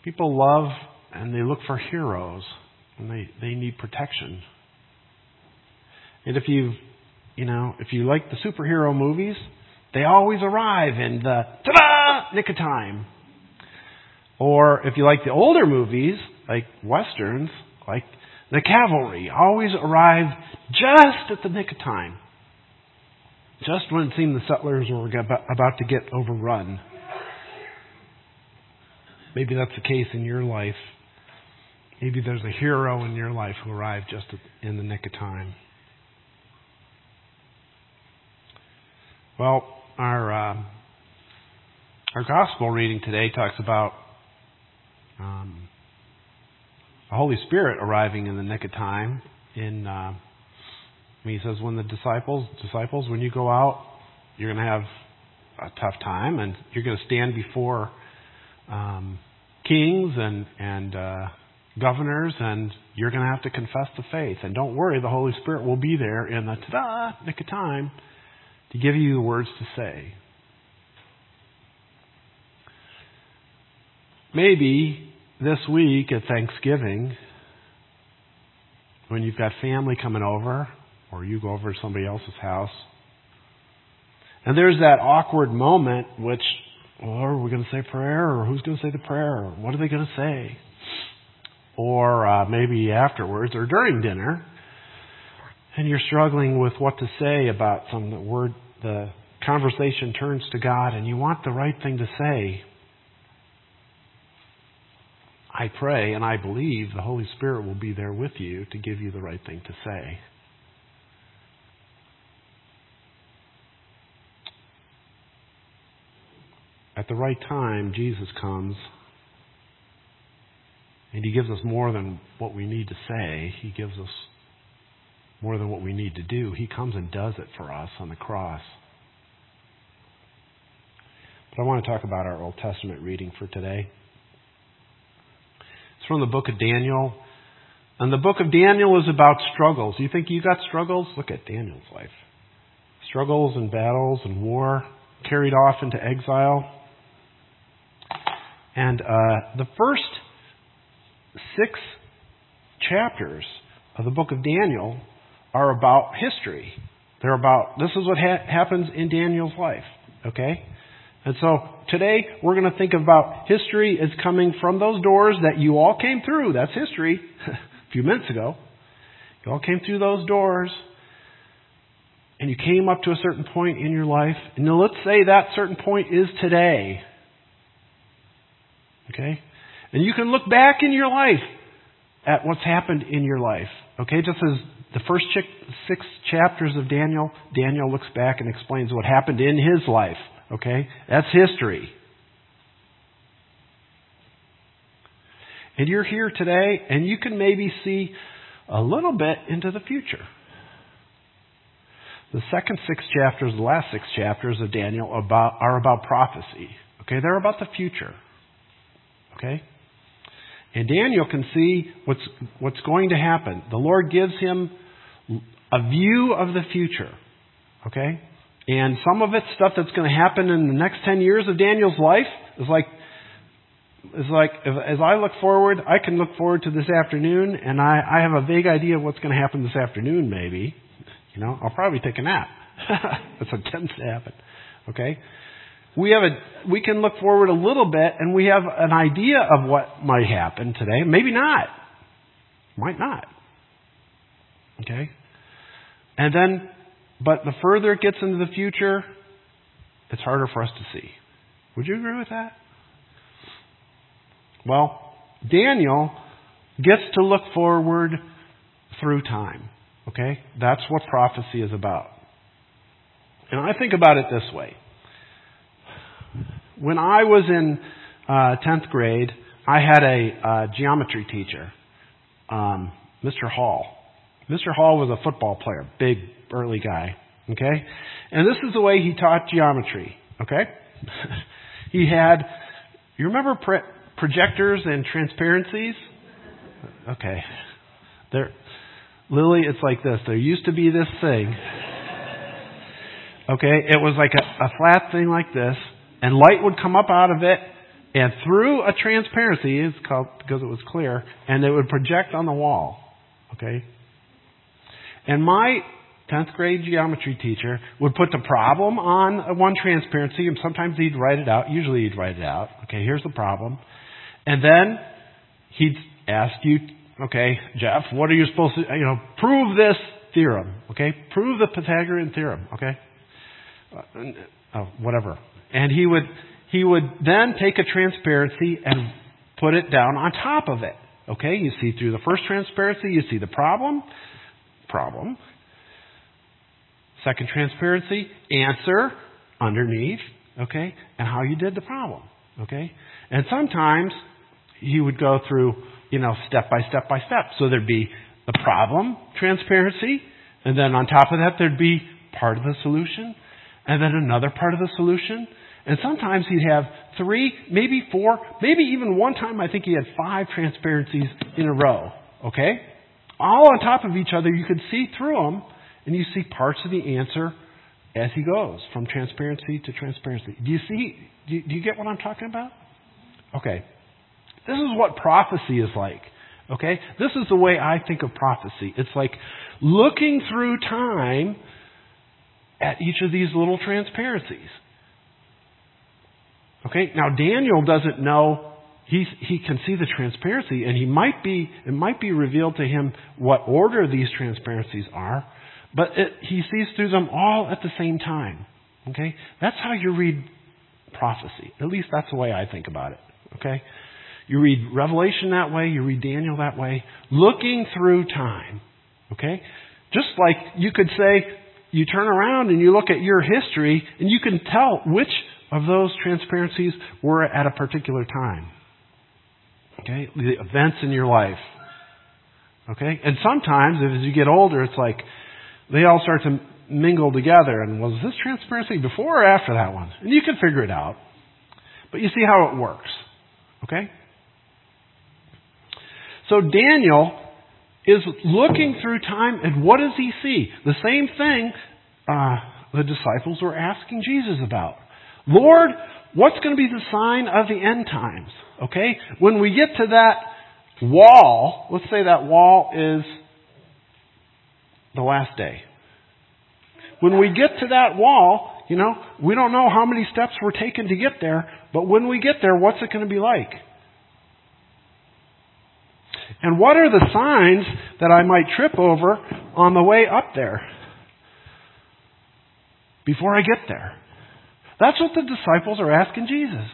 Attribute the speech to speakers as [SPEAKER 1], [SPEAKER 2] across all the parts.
[SPEAKER 1] People love and they look for heroes, and they need protection. And if you like the superhero movies, they always arrive in the ta-da nick of time. Or if you like the older movies, like westerns, like the cavalry, always arrive just at the nick of time. Just when it seemed the settlers were about to get overrun. Maybe that's the case in your life. Maybe there's a hero in your life who arrived just in the nick of time. Well, our gospel reading today talks about the Holy Spirit arriving in the nick of time. He says, when the disciples, when you go out, you're going to have a tough time, and you're going to stand before kings and governors, and you're going to have to confess the faith. And don't worry, the Holy Spirit will be there in the ta-da nick of time to give you the words to say. Maybe this week at Thanksgiving, when you've got family coming over, or you go over to somebody else's house, and there's that awkward moment are we going to say prayer, or who's going to say the prayer, or what are they going to say? Or maybe afterwards or during dinner, and you're struggling with what to say about the conversation turns to God, and you want the right thing to say. I pray and I believe the Holy Spirit will be there with you to give you the right thing to say. At the right time, Jesus comes, and He gives us more than what we need to say. He gives us more than what we need to do. He comes and does it for us on the cross. But I want to talk about our Old Testament reading for today. It's from the book of Daniel. And the book of Daniel is about struggles. You think you got struggles? Look at Daniel's life. Struggles and battles and war, carried off into exile. And the first 6 chapters of the book of Daniel are about history. They're about, this is what happens in Daniel's life. Okay? And so today we're going to think about history as coming from those doors that you all came through. That's history. A few minutes ago. You all came through those doors. And you came up to a certain point in your life. And now let's say that certain point is today. Okay? And you can look back in your life at what's happened in your life. Okay? Just as the first 6 chapters of Daniel looks back and explains what happened in his life. Okay? That's history. And you're here today, and you can maybe see a little bit into the future. The second 6 chapters, the last 6 chapters of Daniel are about prophecy. Okay? They're about the future. Okay? And Daniel can see what's going to happen. The Lord gives him a view of the future. Okay? And some of it's stuff that's going to happen in the next 10 years of Daniel's life. Is like as I look forward, I can look forward to this afternoon, and I have a vague idea of what's going to happen this afternoon, maybe. I'll probably take a nap. That's what tends to happen. Okay? We can look forward a little bit, and we have an idea of what might happen today. Maybe not. Might not. Okay? And then, but the further it gets into the future, it's harder for us to see. Would you agree with that? Well, Daniel gets to look forward through time. Okay? That's what prophecy is about. And I think about it this way. When I was in 10th grade, I had a geometry teacher, Mr. Hall. Mr. Hall was a football player, big, burly guy. Okay? And this is the way he taught geometry. Okay? He had, you remember projectors and transparencies? Okay. Lily, it's like this. There used to be this thing. Okay? It was like a flat thing like this, and light would come up out of it, And through a transparency, it's called because it was clear, and it would project on the wall. Okay? And my 10th grade geometry teacher would put the problem on one transparency, and sometimes he'd write it out. Usually he'd write it out. Okay, here's the problem. And then he'd ask you, okay, Jeff, what are you supposed to, prove this theorem. Okay, prove the Pythagorean theorem. Okay, whatever. And he would then take a transparency and put it down on top of it. Okay, you see through the first transparency, you see the problem. Second transparency, answer underneath, okay, and how you did the problem, okay? And sometimes he would go through, step by step by step. So there'd be the problem transparency, and then on top of that there'd be part of the solution, and then another part of the solution. And sometimes he'd have 3, maybe 4, maybe even one time I think he had 5 transparencies in a row, okay? All on top of each other, you could see through them, and you see parts of the answer as he goes, from transparency to transparency. Do you see? Do you get what I'm talking about? Okay. This is what prophecy is like. Okay? This is the way I think of prophecy. It's like looking through time at each of these little transparencies. Okay? Now, Daniel doesn't know. He can see the transparency, and it might be revealed to him what order these transparencies are, but he sees through them all at the same time. Okay? That's how you read prophecy. At least that's the way I think about it. Okay? You read Revelation that way, you read Daniel that way, looking through time. Okay? Just like you could say, you turn around and you look at your history, and you can tell which of those transparencies were at a particular time. Okay? The events in your life. Okay? And sometimes, as you get older, it's like they all start to mingle together. And was this transparency before or after that one? And you can figure it out. But you see how it works. Okay? So Daniel is looking through time, and what does he see? The same thing the disciples were asking Jesus about. Lord, what's going to be the sign of the end times? Okay? When we get to that wall, let's say that wall is the last day. When we get to that wall, we don't know how many steps were taken to get there, but when we get there, what's it going to be like? And what are the signs that I might trip over on the way up there before I get there? That's what the disciples are asking Jesus.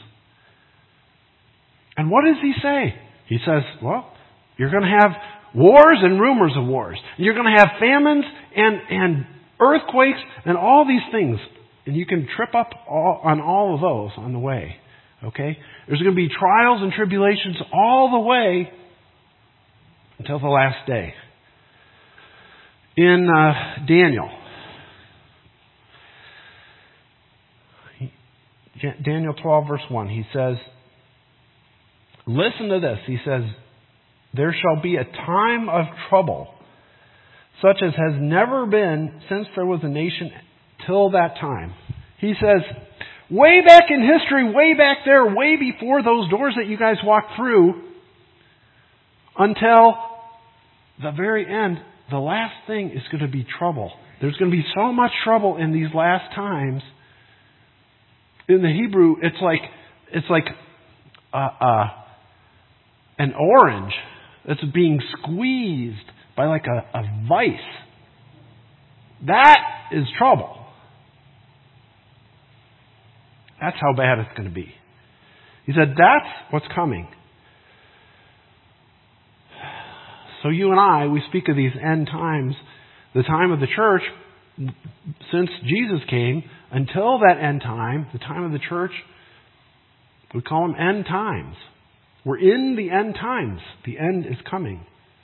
[SPEAKER 1] And what does he say? He says, well, you're going to have wars and rumors of wars. You're going to have famines and earthquakes and all these things. And you can trip up on all of those on the way. Okay? There's going to be trials and tribulations all the way until the last day. In Daniel 12 verse 1, he says, listen to this. He says, there shall be a time of trouble, such as has never been since there was a nation till that time. He says, way back in history, way back there, way before those doors that you guys walked through, until the very end, the last thing is going to be trouble. There's going to be so much trouble in these last times. In the Hebrew, it's like an orange that's being squeezed by like a vice. That is trouble. That's how bad it's going to be. He said, that's what's coming. So you and I, we speak of these end times, the time of the church, since Jesus came, until that end time, the time of the church, we call them end times. We're in the end times. The end is coming.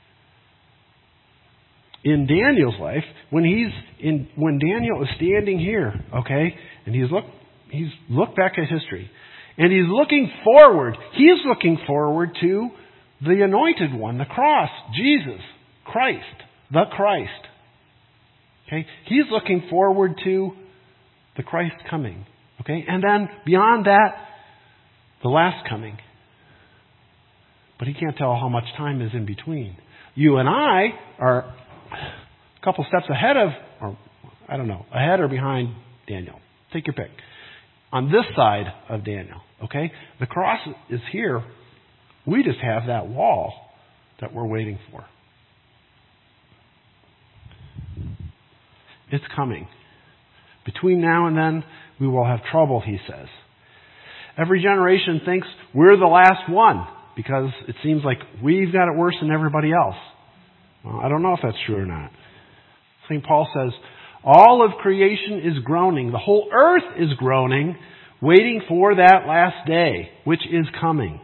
[SPEAKER 1] In Daniel's life, when Daniel is standing here, okay, and he's looked back at history, and he's looking forward. He's looking forward to the anointed one, the cross, Jesus, Christ, the Christ. Okay, he's looking forward to the Christ coming. Okay, and then beyond that, the last coming. But he can't tell how much time is in between. You and I are a couple steps ahead of, or I don't know, ahead or behind Daniel. Take your pick. On this side of Daniel, okay? The cross is here. We just have that wall that we're waiting for. It's coming. Between now and then, we will have trouble, he says. Every generation thinks we're the last one because it seems like we've got it worse than everybody else. Well, I don't know if that's true or not. St. Paul says, all of creation is groaning. The whole earth is groaning, waiting for that last day, which is coming.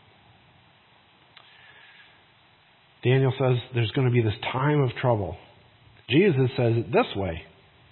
[SPEAKER 1] Daniel says there's going to be this time of trouble. Jesus says it this way.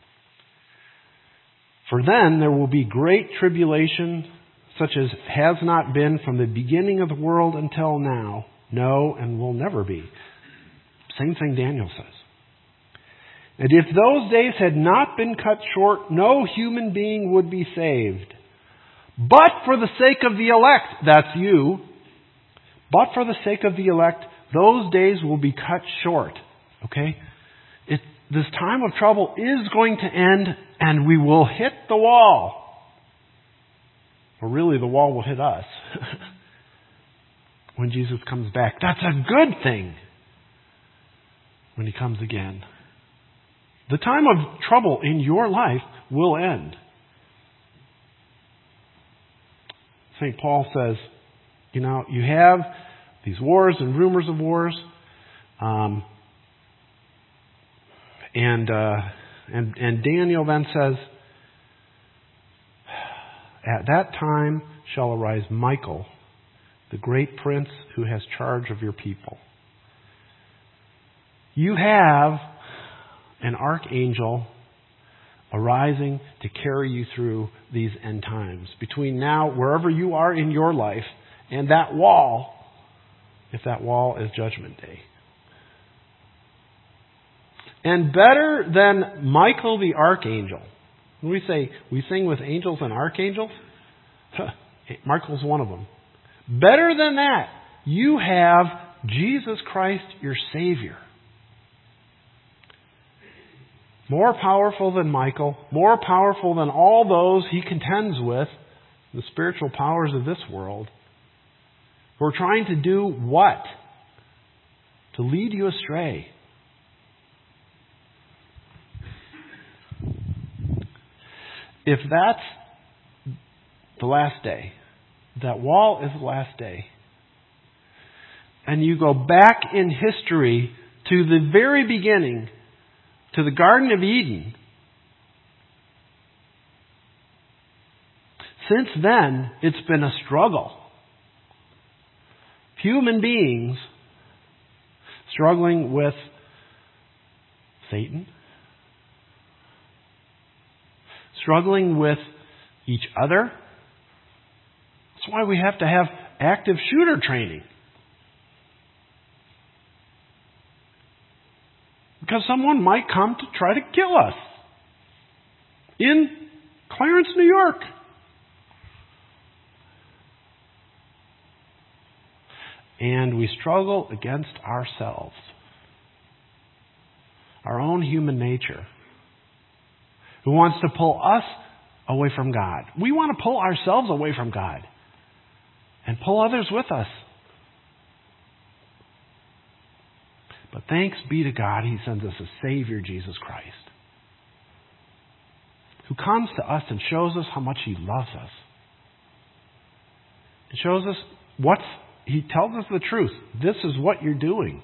[SPEAKER 1] For then there will be great tribulation, such as has not been from the beginning of the world until now, no, and will never be. Same thing Daniel says. And if those days had not been cut short, no human being would be saved. But for the sake of the elect, that's you, but for the sake of the elect, those days will be cut short. Okay? This time of trouble is going to end, and we will hit the wall. Or really, the wall will hit us when Jesus comes back. That's a good thing when he comes again. The time of trouble in your life will end. St. Paul says, you have these wars and rumors of wars, and Daniel then says, at that time shall arise Michael, the great prince who has charge of your people. You have an archangel arising to carry you through these end times. Between now, wherever you are in your life, and that wall, if that wall is Judgment Day. And better than Michael the archangel. When we say we sing with angels and archangels, Michael's one of them. Better than that, you have Jesus Christ, your Savior. More powerful than Michael, more powerful than all those he contends with, the spiritual powers of this world, who are trying to do what? To lead you astray. If that's the last day, that wall is the last day, and you go back in history to the very beginning, to the Garden of Eden, since then, it's been a struggle. Human beings struggling with Satan, struggling with each other. That's why we have to have active shooter training. Because someone might come to try to kill us in Clarence, New York. And we struggle against ourselves, our own human nature, who wants to pull us away from God. We want to pull ourselves away from God and pull others with us. But thanks be to God, He sends us a Savior, Jesus Christ, who comes to us and shows us how much He loves us. He shows us He tells us the truth. This is what you're doing.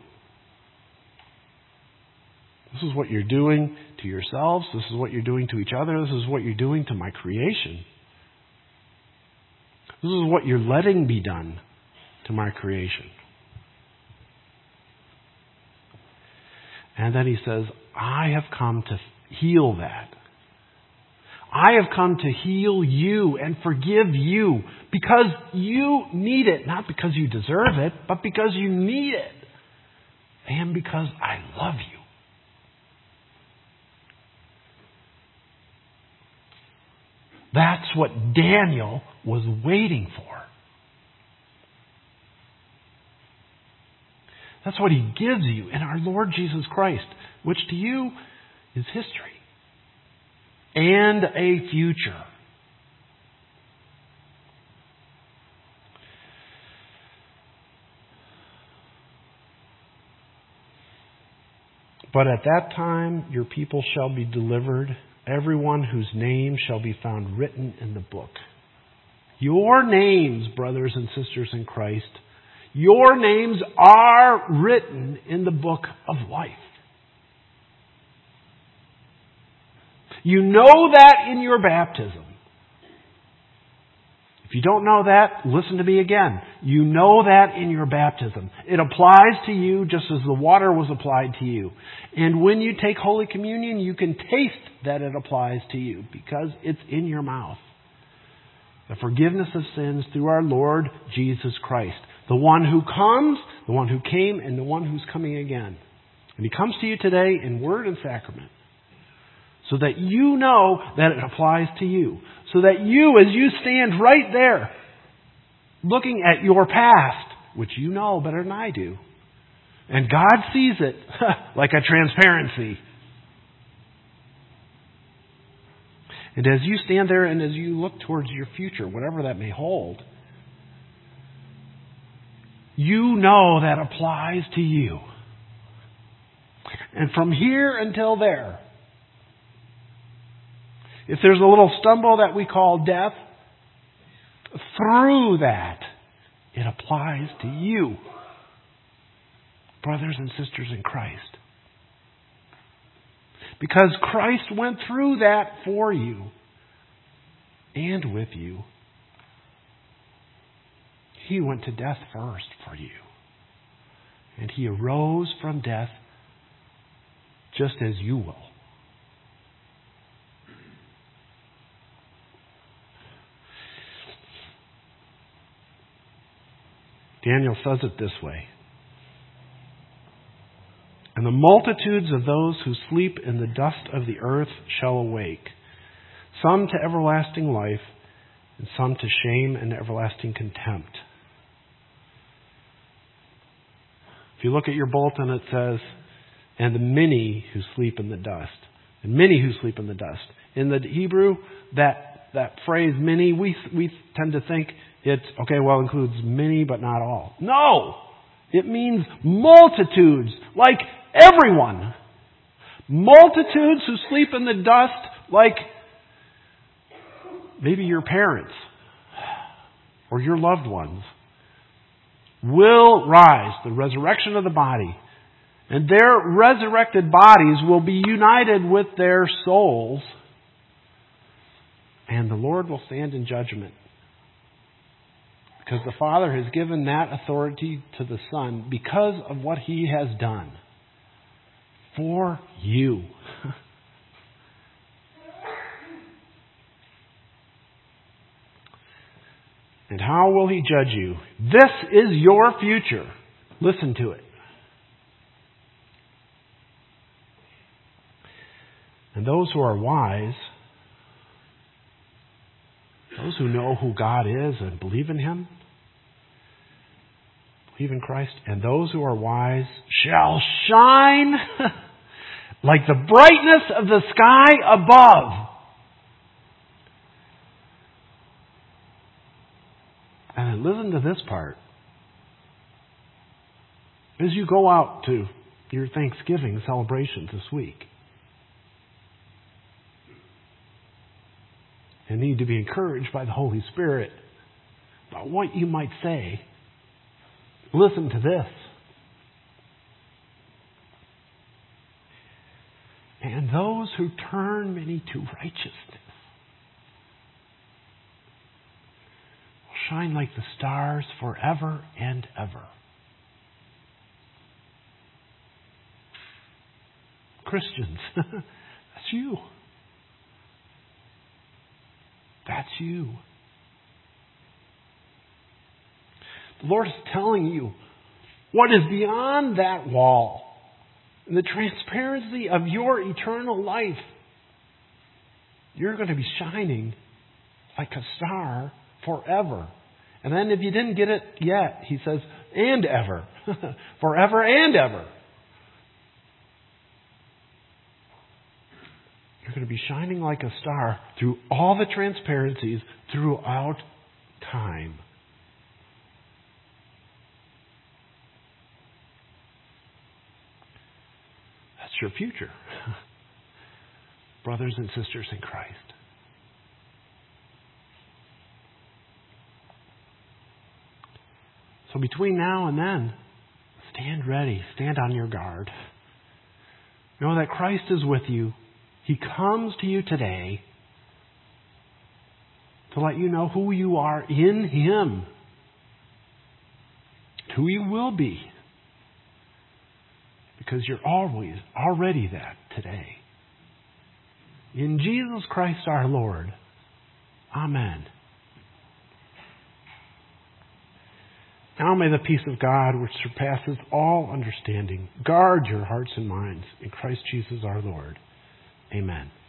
[SPEAKER 1] This is what you're doing to yourselves. This is what you're doing to each other. This is what you're doing to my creation. This is what you're letting be done to my creation. And then He says, I have come to heal that. I have come to heal you and forgive you because you need it. Not because you deserve it, but because you need it. And because I love you. That's what Daniel was waiting for. That's what He gives you in our Lord Jesus Christ, which to you is history and a future. But at that time your people shall be delivered, everyone whose name shall be found written in the book. Your names, brothers and sisters in Christ, your names are written in the book of life. You know that in your baptism. If you don't know that, listen to me again. You know that in your baptism. It applies to you just as the water was applied to you. And when you take Holy Communion, you can taste that it applies to you because it's in your mouth. The forgiveness of sins through our Lord Jesus Christ. The one who comes, the one who came, and the one who's coming again. And He comes to you today in word and sacrament. So that you know that it applies to you. So that you, as you stand right there, looking at your past, which you know better than I do, and God sees it like a transparency. And as you stand there and as you look towards your future, whatever that may hold, you know that applies to you. And from here until there, if there's a little stumble that we call death, through that, it applies to you, brothers and sisters in Christ. Because Christ went through that for you and with you. He went to death first for you. And He arose from death just as you will. Daniel says it this way. And the multitudes of those who sleep in the dust of the earth shall awake, some to everlasting life, and some to shame and everlasting contempt. If you look at your bulletin, it says, and the many who sleep in the dust. And many who sleep in the dust. In the Hebrew, that phrase many, we tend to think it includes many but not all. No! It means multitudes, like everyone. Multitudes who sleep in the dust, like maybe your parents or your loved ones, will rise, the resurrection of the body. And their resurrected bodies will be united with their souls. And the Lord will stand in judgment. Because the Father has given that authority to the Son because of what He has done for you. And how will He judge you? This is your future. Listen to it. And those who are wise, those who know who God is and believe in Him, believe in Christ, and those who are wise shall shine like the brightness of the sky above. And listen to this part. As you go out to your Thanksgiving celebrations this week, and need to be encouraged by the Holy Spirit about what you might say, listen to this. And those who turn many to righteousness will shine like the stars forever and ever. Christians, that's you. That's you. The Lord is telling you what is beyond that wall. The transparency of your eternal life. You're going to be shining like a star forever. And then if you didn't get it yet, He says, and ever. Forever and ever. You're going to be shining like a star through all the transparencies throughout time. That's your future. Brothers and sisters in Christ. So between now and then, stand ready. Stand on your guard. Know that Christ is with you. He comes to you today to let you know who you are in Him. Who you will be. Because you're already that today. In Jesus Christ our Lord. Amen. Now may the peace of God, which surpasses all understanding, guard your hearts and minds in Christ Jesus our Lord. Amen.